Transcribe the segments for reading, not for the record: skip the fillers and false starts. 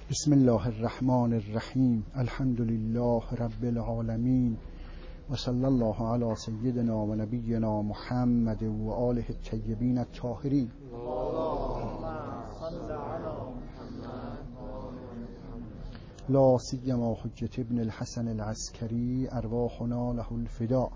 بسم الله الرحمن الرحیم. الحمد لله رب العالمین و صلی الله علی سیدنا و نبینا محمد و آله الطیبین الطاهرین. لا سیما حجة ابن الحسن العسکری ارواحنا له الفداء.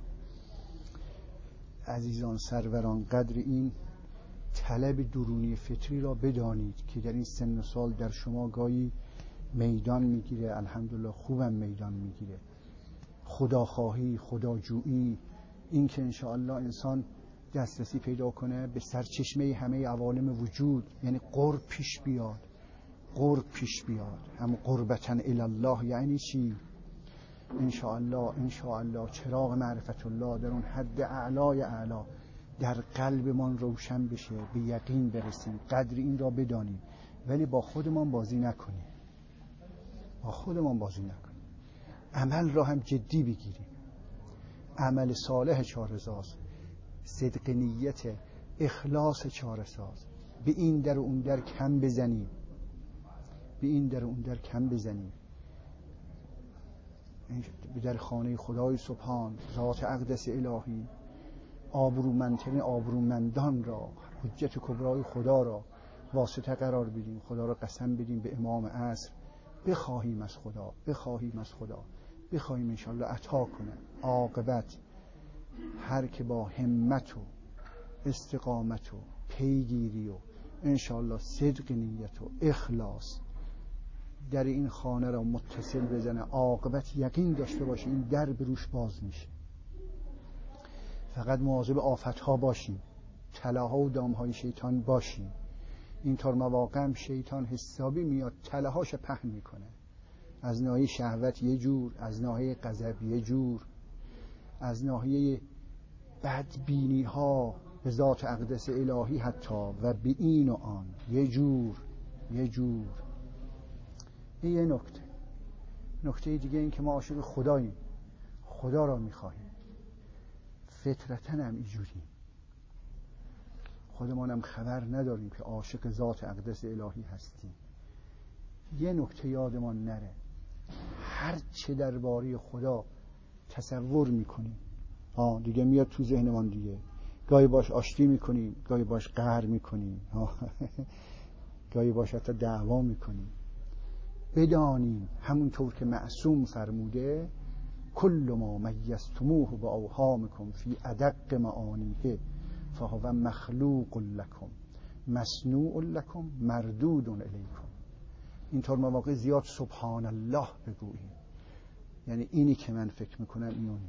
عزیزان سروران، قدر این طلب درونی فطری را بدانید که در این سن و سال در شما گاهی میدان میگیره. الحمدلله خوبم میدان میگیره. خداخواهی، خداجویی، این که انشاءالله انسان دسترسی پیدا کنه به سرچشمه همه عوالم وجود، یعنی قرب پیش بیاد. قرب پیش بیاد، هم قربتن الله. یعنی چی؟ انشاءالله چراغ معرفت الله در اون حد اعلای اعلا در قلبمان روشن بشه، به یقین برسیم. قدر این را بدانیم، ولی با خودمان بازی نکنیم. عمل را هم جدی بگیریم. عمل صالح چاره‌ساز، صدق نیت، اخلاص چاره‌ساز. به این در و اون در کم بزنیم. به در خانه خدای سبحان، ذات اقدس الهی، آبرومندان را، حجت کبرای خدا را واسطه قرار بدیم. خدا را قسم بدیم به امام عصر، بخواهیم از خدا، بخواهیم انشاءالله عطا کنه. عاقبت هر که با همت و استقامت و پیگیری و انشاءالله صدق نیت و اخلاص در این خانه را متصل بزنه، عاقبت یقین داشته باشه این در به روش باز میشه. فقط مواظب آفتها باشیم، تلاها و دامهای شیطان باشیم. اینطور مواقع هم شیطان حسابی میاد تلهاش پهن میکنه. از ناحیه شهوت یه جور، از ناحیه غضب یه جور، از ناحیه بدبینی ها به ذات اقدس الهی حتی و به این و آن یه جور. این یه نکته دیگه، این که ما عاشق خداییم، خدا را میخواهیم، فطرتاً هم اینجوریم. خودمان هم خبر نداریم که عاشق ذات اقدس الهی هستیم. یه نکته یادمان نره، هر چه درباره خدا تصور میکنیم دیگه میاد تو ذهنمان دیگه. گاهی باش آشتی میکنیم، گاهی باش قهر میکنیم، گاهی باش حتی دعوا میکنیم. بدانیم همونطور که معصوم فرموده کل ما میزتموه با اوهامکم فی ادق معانیه فهو مخلوق لکم مصنوع لکم مردود الیکم. اینطور مواقع زیاد سبحان الله بگوییم. یعنی اینی که من فکر میکنم اینونی.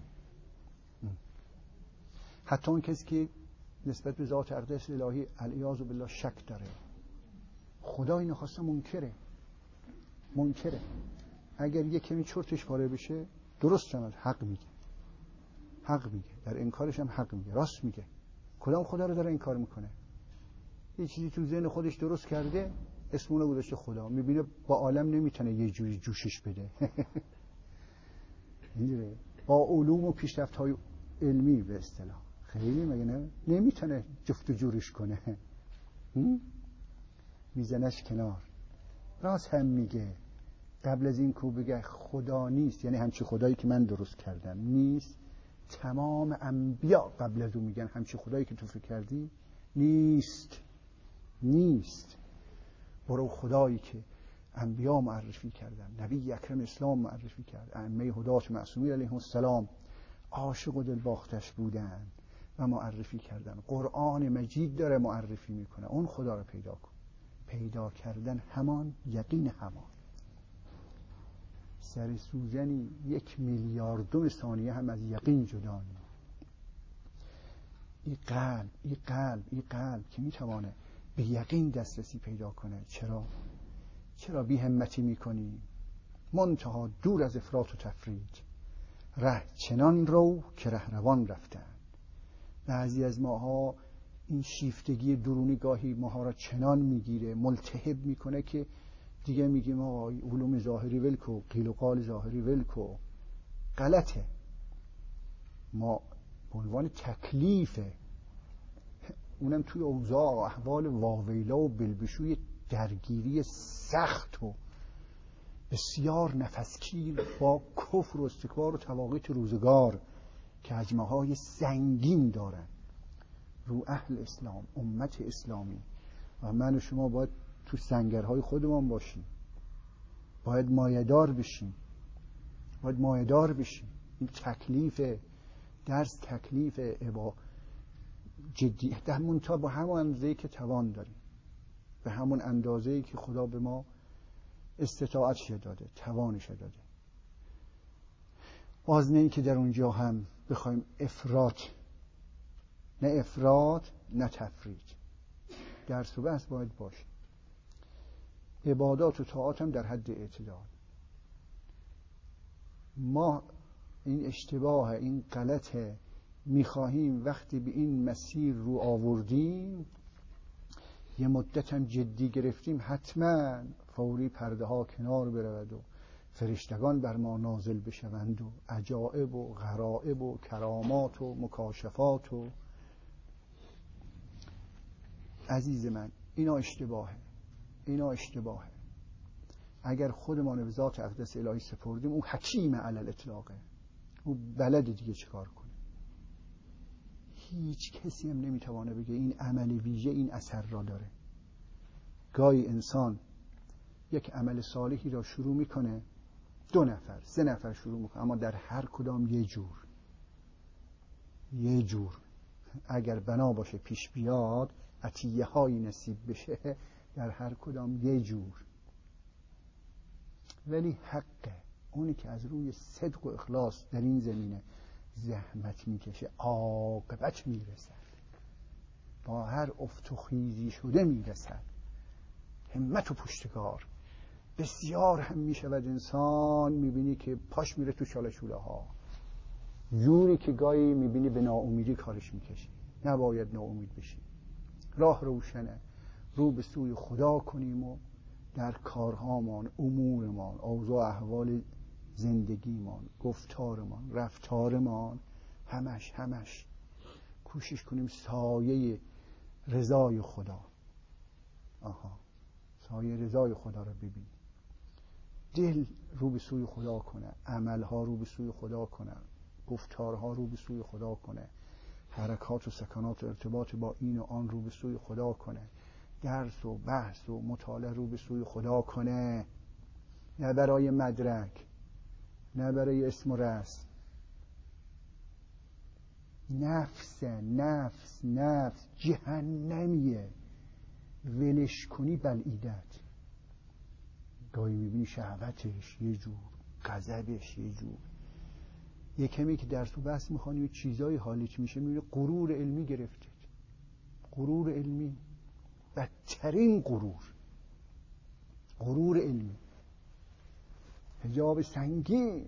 حتی اون کسی که نسبت به ذات اقدس الهی علیاذ بالله شک داره، خدا اینو خواسته منکره. اگر یک کمی چرتش پاره بشه درست شد، حق میگه، در انکارش هم حق میگه، راست میگه. کدام خدا رو داره انکار میکنه؟ یه چیزی تو ذهن خودش درست کرده، اسمونو گذاشته خدا، میبینه با عالم نمیتونه یه جوری جوشش بده. اینجوره با علوم و پیشرفت‌های علمی به اصطلاح خیلی مگه نمیتونه جفت و جورش کنه. میزنش کنار. راست هم میگه. قبل از این کو بگه خدا نیست، یعنی همچی خدایی که من درست کردم نیست. تمام انبیا قبل از اون میگن همچی خدایی که تو فکر کردی نیست. برو خدایی که انبیا معرفی کردن، نبی اکرم اسلام معرفی کرد، ائمه هدات معصومین علیهم السلام عاشق و دلباختش بودن و معرفی کردن. قرآن مجید داره معرفی میکنه. اون خدا رو پیدا کن. پیدا کردن همان، یقین همان. سر سوزنی 1 میلیاردم ثانیه هم از یقین جدا نیست. این قلب که میتوانه به یقین دسترسی پیدا کنه. چرا بی همتی میکنی؟ منتها دور از افراط و تفرید، ره چنان رو که رهروان رفتن. بعضی از ماها این شیفتگی درونی گاهی ماها را چنان میگیره، ملتهب میکنه که دیگه میگیم علوم ظاهری ولکو، قیل و قال ظاهری ولکو. غلطه. ما به عنوان تکلیفه، اونم توی اوضاع احوال واویلا و بلبشوی درگیری سخت و بسیار نفسگیر با کفر و استکبار و تواقیت روزگار که حجمه های سنگین دارن رو اهل اسلام، امت اسلامی. و من و شما باید تو سنگرهای خودمان باشیم، باید مایه‌دار بشیم، این تکلیف درس، تکلیف جدی در منتها با همون اندازه‌ای که توان داریم، به همون اندازه‌ای که خدا به ما استطاعتش داده، توانش داده. باز نه که در اونجا هم بخوایم افراط نه تفریط. درس و بحث باید باشه. عبادات و طاعات هم در حد اعتدال. ما این اشتباه، این غلطه میخواهیم وقتی به این مسیر رو آوردیم، یه مدت هم جدی گرفتیم، حتما فوری پرده ها کنار برود و فرشتگان بر ما نازل بشوند و عجائب و غرائب و کرامات و مکاشفات و عزیز من اینا اشتباهه. اگر خودمان به ذات اقدس الهی سپردیم، او حکیم علی الاطلاقه، او بلد دیگه چیکار کنه. هیچ کسی هم نمیتوانه بگه این عمل ویژه این اثر را داره. گاهی انسان یک عمل صالحی را شروع میکنه، 2 نفر 3 نفر شروع میکنه، اما در هر کدام یه جور اگر بنا باشه پیش بیاد، عطیه هایی نصیب بشه، در هر کدام یه جور. ولی حقه اونی که از روی صدق و اخلاص در این زمینه زحمت میکشه، عاقبت میرسد، با هر افت و خیزی شده میرسد، همت و پشتکار. بسیار هم میشود انسان میبینی که پاش میره تو چاله چوله ها، جوری که گاهی میبینی به ناامیدی کارش میکشی. نباید ناامید بشی، راه روشنه، رو به سوی خدا کنیم و در کارهامان، امورمان، اوضاع احوال زندگیمان، گفتارمان، رفتارمان، همش کوشش کنیم سایه رضای خدا، سایه رضای خدا رو ببینیم. دل رو به سوی خدا کنه، عملها رو به سوی خدا کنه، گفتارها رو به سوی خدا کنه، حرکات و سکنات و ارتباط با این و آن رو به سوی خدا کنه، درس و بحث و مطالعه رو به سوی خدا کنه، نه برای مدرک، نه برای اسم و رسم. نفس جهنمیه، ولش کنی بلعیدت. گاهی میبینی شهوتش یه جور، غضبش یه جور. یه کمی که درس و بحث میخوانی و چیزای حالیت میشه، میبینی غرور علمی گرفتید. غرور علمی، بدترین غرور علمی، حجاب سنگین.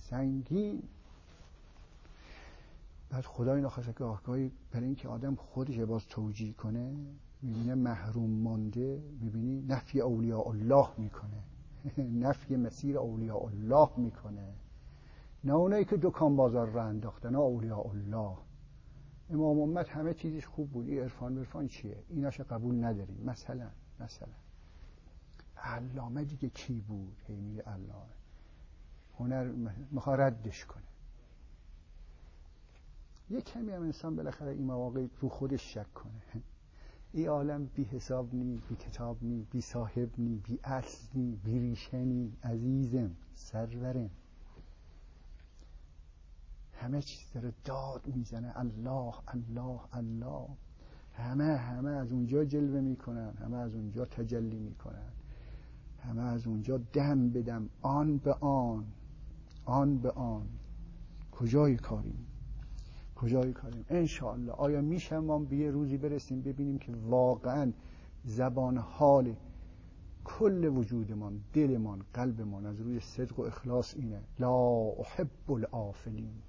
بعد خدای ناخواسته که آگاهی برای اینکه آدم خودش باز توجیه کنه، میبینه محروم مانده، میبینی نفی اولیاء الله میکنه، نفی مسیر اولیاء الله میکنه، نه اونایی که دکان بازار را انداختن، نه اولیاء الله. امام امت همه چیزش خوب بود، این عرفان چیه؟ ایناشو قبول نداریم. مثلا علامه دیگه کی بود؟ میگه علامه، هنر میخواد ردش کنه. یه کمی هم انسان بالاخره این مواقع رو خودش شک کنه. این عالم بی حساب نی، بی کتاب نی، بی صاحب نی، بی اصل نی، بی ریشه نی. عزیزم، سرورم، همه چیز داره داد میزنه الله الله الله. همه از اونجا جلوه میکنن، همه از اونجا تجلی میکنن، همه از اونجا دم به دم، آن به آن. کجای کاریم؟ انشاءالله. آیا میشه ما به یه روزی برسیم ببینیم که واقعا زبان حال کل وجودمان، دلمان، قلبمان از روی صدق و اخلاص اینه: لا احب الافلین.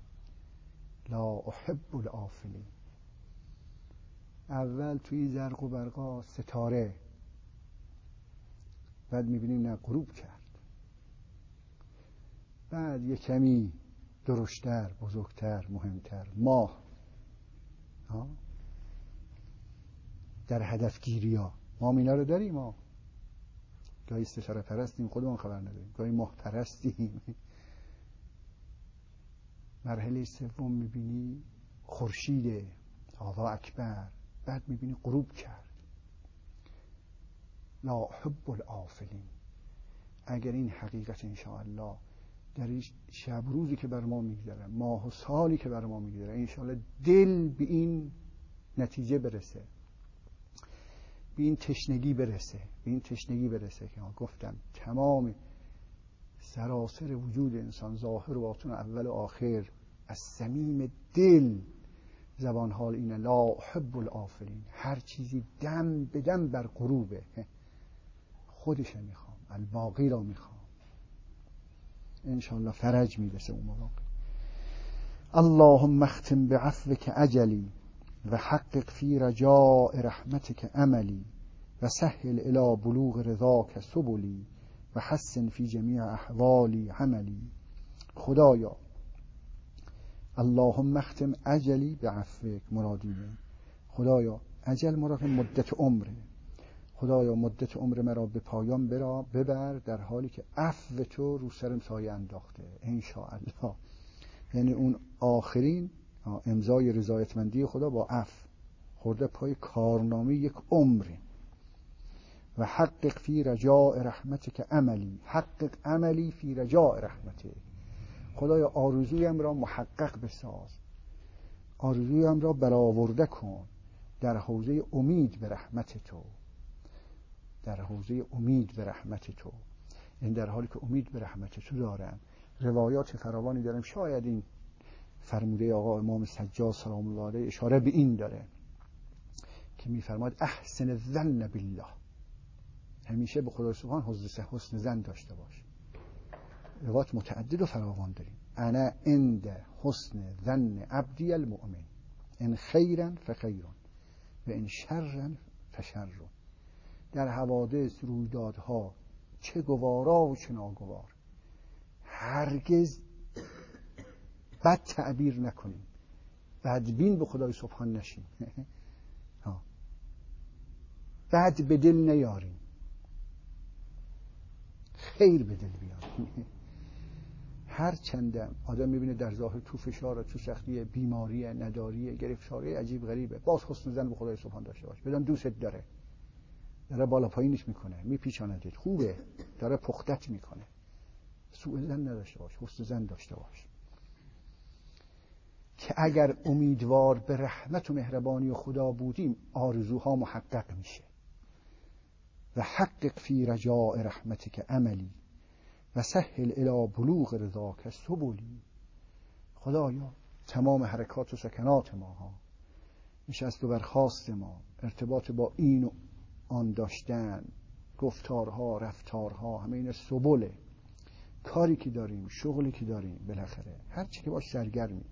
اول توی زرق و برقا ستاره، بعد میبینیم نه، غروب کرد. بعد یه کمی درشتر، بزرگتر، مهمتر، ماه. در هدفگیری ها ما اینا رو داریم. گاهی ستاره پرستیم خودمون خبر نداریم، گاهی ماه پرستیم. مرحله سوم میبینی خورشید الله اکبر، بعد میبینی غروب کرد. لا حب الافلین. اگر این حقیقت انشاءالله در این شب روزی که بر ما میگذره، ماه و سالی که بر ما میگذره، انشاءالله دل به این نتیجه برسه، به این تشنگی برسه که ما گفتم تمام سراسر وجود انسان، ظاهر و باطن و اول و آخر، از صمیم دل زبان حال اینه لا حب الافلین. هر چیزی دم به دم بر غروبه، خودش میخوام، الباقی را میخوام. انشاءالله فرج میرسه اون موقع. اللهم اختم بعفوك اجلی و حقق فی رجاء رحمتك املی و سهل الی بلوغ رضاک سبلی و حسن فی جمیع احوالی عملی. خدایا، اللهم اختم اجلی بعفوک، مرادیه خدایا اجل مراد مدت عمره. خدایا مدت عمر مرا به پایان ببر در حالی که عفو تو رو سرم سایه انداخته انشاءالله. یعنی اون آخرین امضای رضایتمندی خدا با عفو خورده پای کارنامه یک عمره. و حقق فی رجاء رحمتک عملی، حقق عملی فی رجاء رحمتک. خدایا آرزویم را محقق بساز، آرزویم را برآورده کن در حوزه امید به رحمت تو، در حوزه امید به رحمت تو. این در حالی که امید به رحمت تو دارم، روایات فراوانی دارم. شاید این فرموده آقا امام سجاد سلام الله علیه اشاره به این داره که میفرماد احسن الظن بالله، همیشه به خدای سبحان حسن ظن داشته باش. روایات متعدد و فراوان داریم. انا عند حسن ظن عبدی المؤمن، ان خیرا فخیر و ان شرا فشر. در حوادث، رویدادها، چه گوارا و چه ناگوار، هرگز بد تعبیر نکنیم، بدبین به خدای سبحان نشیم، بد به دل نیاریم، خیر به دل بیاریم. هر چندم آدم میبینه در ظاهر تو فشار، تو سختی، بیماری، نداری، گرفتاری عجیب غریبه، باز حسن ظن به خدای سبحان داشته باش. بدون دوستت داره بالا پایینش میکنه، میپیچاندت، خوبه، داره پختت میکنه. سوء ظن نداشته باش، حسن ظن داشته باش که اگر امیدوار به رحمت و مهربانی خدا بودیم آرزوها محقق میشه. و حقق فی رجاء رحمتک عملی و سهل الی بلوغ رضاک سبلی. خدایا تمام حرکات و سکنات ما ها، نشست و برخاست ما، ارتباط با این و آن داشتن، گفتارها، رفتارها، همه این سبله، کاری که داریم، شغلی که داریم، بالاخره هر چی که باش سرگرمی،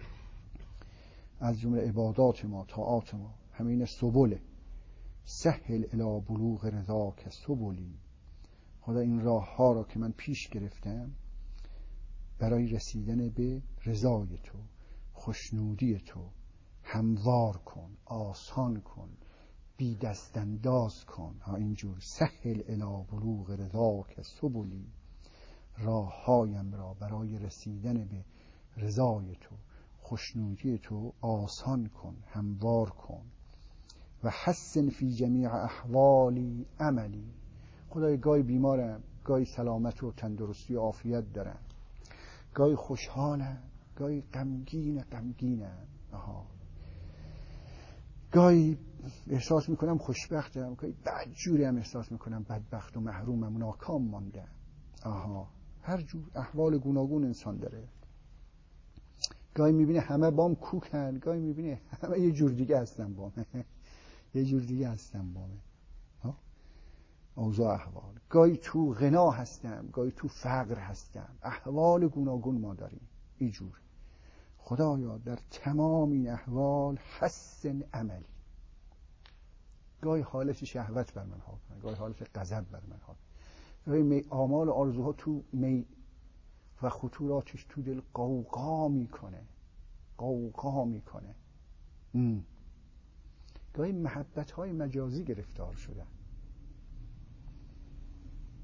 از جمله عبادات ما، طاعات ما، همه این سبله. سهل الی بلوغ رضاک سبلی. خدا این راه ها را که من پیش گرفتم برای رسیدن به رضای تو، خوشنودی تو، هموار کن، آسان کن، بی دست انداز کن. اینجور سهل الی بلوغ رضاک سبلی، راه هایم را برای رسیدن به رضای تو، خوشنودی تو آسان کن، هموار کن. و حسن فی جمیع احوالی عملی. خدای گاهی بیمارم، گاهی سلامت و تندرستی و عافیت دارم، گاهی خوشحالم، گاهی غمگینم، گاهی احساس میکنم خوشبختم، گاهی بدجوری هم احساس میکنم بدبخت و محرومم و ناکام ماندم. هر جور احوال گوناگون انسان داره. گاهی میبینه همه بام کوکن، گاهی میبینه همه یه جور دیگه هستن بامه یه جور دیگه هستن بامه. اوضاع احوال، گاهی تو غنا هستم، گاهی تو فقر هستم، احوال گوناگون ما داریم اینجور. خدایا در تمام این احوال حسن عملی. گاهی حالت شهوت بر من حاکمه، گاهی حالت غضب بر من حاکمه، گاهی آمال و آرزوها تو و خطوراتش تو دل قوقا میکنه. گاهی محبت های مجازی گرفتار شدن.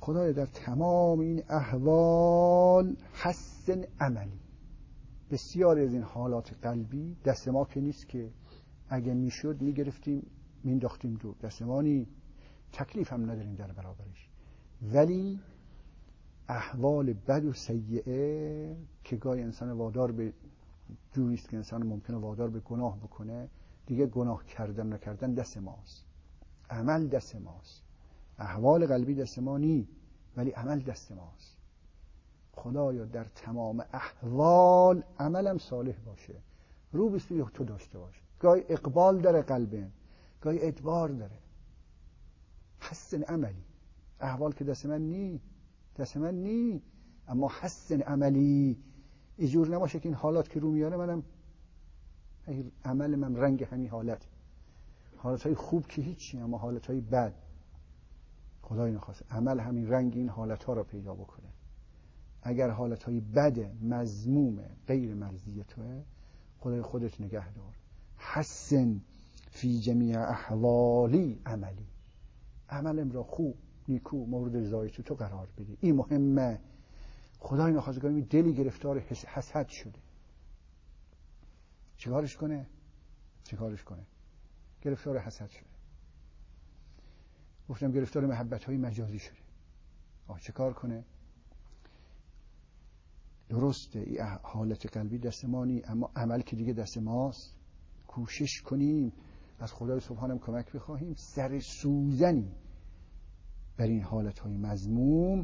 خدایا در تمام این احوال حسن عملی. بسیاری از این حالات قلبی دست ما که نیست که اگه میشد میگرفتیم مینداختیم دور، دست ما نی، تکلیف هم نداریم در برابرش. ولی احوال بد و سیئه که گاهی انسان وادار به جوری است که انسان ممکنه وادار به گناه بکنه، دیگه گناه کردن نکردن دست ماست، عمل دست ماست. احوال قلبی دست ما نی، ولی عمل دست ماست. خدایا در تمام احوال عملم صالح باشه، رو به سوی تو داشته باشه. گاهی اقبال داره قلبم، گاهی ادبار داره. حسن عملی. احوال که دست من نی، اما حسن عملی. اینجور نباشه که این حالات که رو میاره منم عمل من رنگ همین حالتهای خوب که هیچی، اما حالتهای بد خدای نخواست عمل همین رنگ این حالتها را پیدا بکنه. اگر حالتهای بد مذموم غیر مرضی توه، خدای خودت نگه دار. حسن فی جمیع احوالی عملی. عملم را خوب نیکو مورد رضای تو قرار بدی. این مهمه. خدای نخواستگاهی دلی گرفتار حسد شده، چیکارش کنه؟ گرفتار حسد شده. گفتم گرفتار محبت‌های مجازی شده. چیکار کنه؟ درسته این حالت قلبی دست ما نی، اما عمل که دیگه دست ماست. کوشش کنیم از خدای سبحانه کمک بخواهیم، سر سوزنی بر این حالت‌های مذموم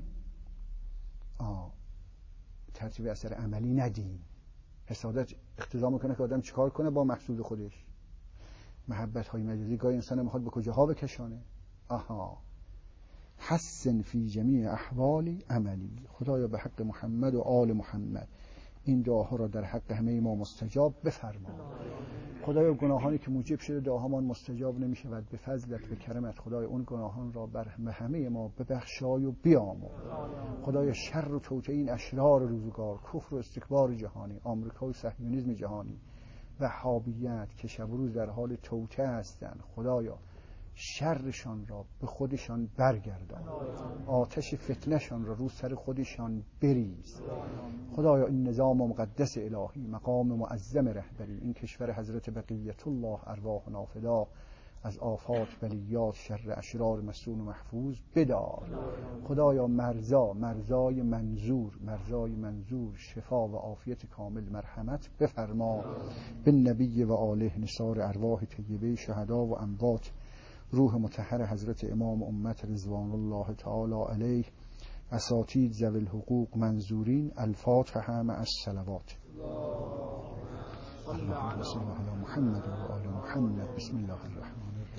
ترتیب اثر عملی ندیم. حسادت اقتضا میکنه که آدم چیکار کنه با محسود خودش. محبت‌های مجازی گاهی انسان میخواد به کجاها بکشانه. حسن فی جمیع احوالی عملی. خدایا به حق محمد و آل محمد این دعاها را در حق همه ما مستجاب بفرما. خدایا گناهانی که موجب شده دعاهامان مستجاب نمیشه و به فضلت به کرمت خدایا اون گناهان را بر همه ما ببخشای و بیامرز. خدایا شر و توطئه این اشرار روزگار، کفر و استکبار جهانی، آمریکا و صهیونیسم جهانی، وهابیت که شب و روز در حال توطئه هستند، خدایا شرشان را به خودشان برگردان، آتش فتنهشان را رو سر خودشان بریز. خدایا این نظام مقدس الهی، مقام معظم رهبری، این کشور حضرت بقیت الله ارواحنا فدا، از آفات بلیات شر اشرار مسون و محفوظ بدار. خدایا مرزای منظور شفا و عافیت کامل مرحمت بفرما. به نبی و آله نثار ارواح طیبه شهدا و اموات، روح مطهر حضرت امام امت رضوان الله تعالی علیه، اساتید ذوی الحقوق منظورین. الفاتحه مع الصلوات. اللهم صل علی محمد و آل محمد. بسم الله الرحمن